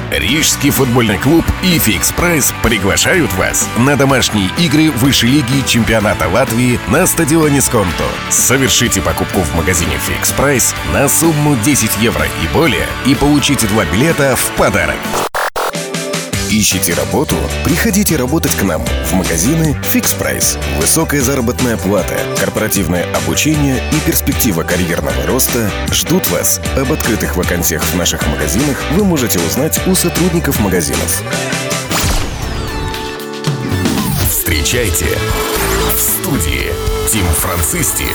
Рижский футбольный клуб и Fix Price приглашают вас на домашние игры высшей лиги чемпионата Латвии на стадионе Сконто. Совершите покупку в магазине Fix Price на сумму 10 евро и более и получите 2 билета в подарок. Ищите работу? Приходите работать к нам в магазины Fix Price. Высокая заработная плата, корпоративное обучение и перспектива карьерного роста ждут вас. Об открытых вакансиях в наших магазинах вы можете узнать у сотрудников магазинов. Встречайте в студии Тим Францисти.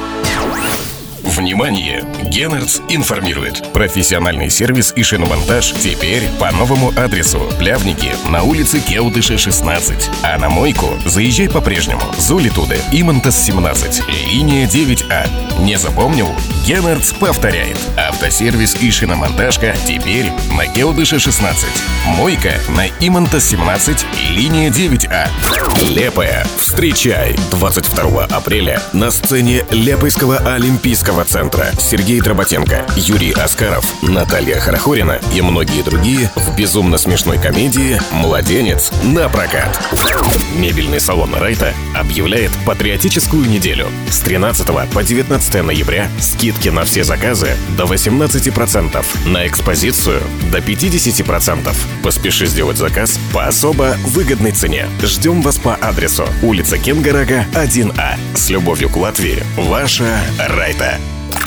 Внимание! Геннардс информирует. Профессиональный сервис и шиномонтаж теперь по новому адресу. Плявники на улице Кеудыша, 16. А на мойку заезжай по-прежнему. Зулитуде, Имантас, 17. Линия 9А. Не запомнил? Геннардс повторяет. Автосервис и шиномонтажка теперь на Кеудыша, 16. Мойка на Имантас, 17. Линия 9А. Лепая. Встречай! 22 апреля на сцене Лепойского олимпийского центра Сергей Дроботенко, Юрий Оскаров, Наталья Хорохорина и многие другие в безумно смешной комедии «Младенец» на прокат. Мебельный салон Райта объявляет патриотическую неделю. С 13 по 19 ноября скидки на все заказы до 18%, на экспозицию до 50%. Поспеши сделать заказ по особо выгодной цене. Ждем вас по адресу улица Кенгарага, 1А. С любовью к Латвии, ваша Райта.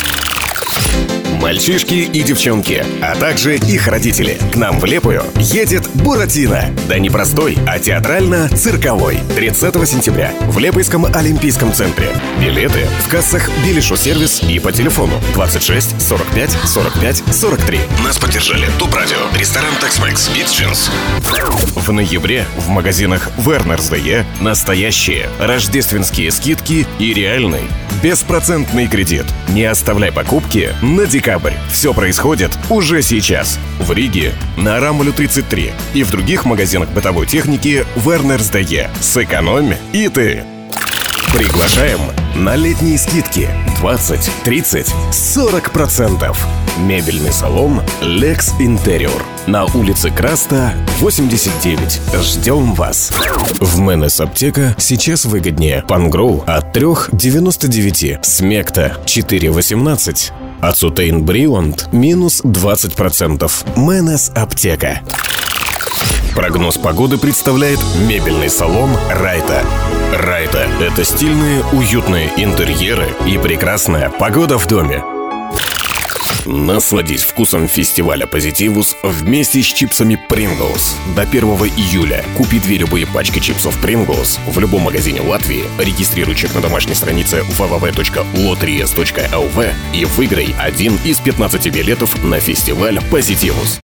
Мальчишки и девчонки, а также их родители. К нам в Лепую едет Буратино. Да не простой, а театрально-цирковой. 30 сентября в Лепойском олимпийском центре. Билеты в кассах Билишу-сервис и по телефону 26 45 45 43. Нас поддержали Туп-радио, ресторан Tex-Mex, Beach В ноябре в магазинах Вернерсдее настоящие рождественские скидки и реальный беспроцентный кредит. Не оставляй покупки на декабрь. Все происходит уже сейчас. В Риге на Рамулю 33 и в других магазинах бытовой техники Вернерсдее. Сэкономь и ты. Приглашаем на летние скидки 20, 30, 40%. Мебельный салон Lex Interior на улице Краста, 89. Ждем вас. В Менес Аптека сейчас выгоднее. Пангроу от 3,99. Смекта 4,18. Ацутейн Брионт минус 20%. Менес Аптека. Прогноз погоды представляет мебельный салон Райта. Райта – это стильные, уютные интерьеры и прекрасная погода в доме. Насладись вкусом фестиваля Позитивус вместе с чипсами Pringles. До 1 июля купи 2 любые пачки чипсов Pringles в любом магазине Латвии, регистрируй чек на домашней странице www.lotries.lv и выиграй один из 15 билетов на фестиваль Позитивус.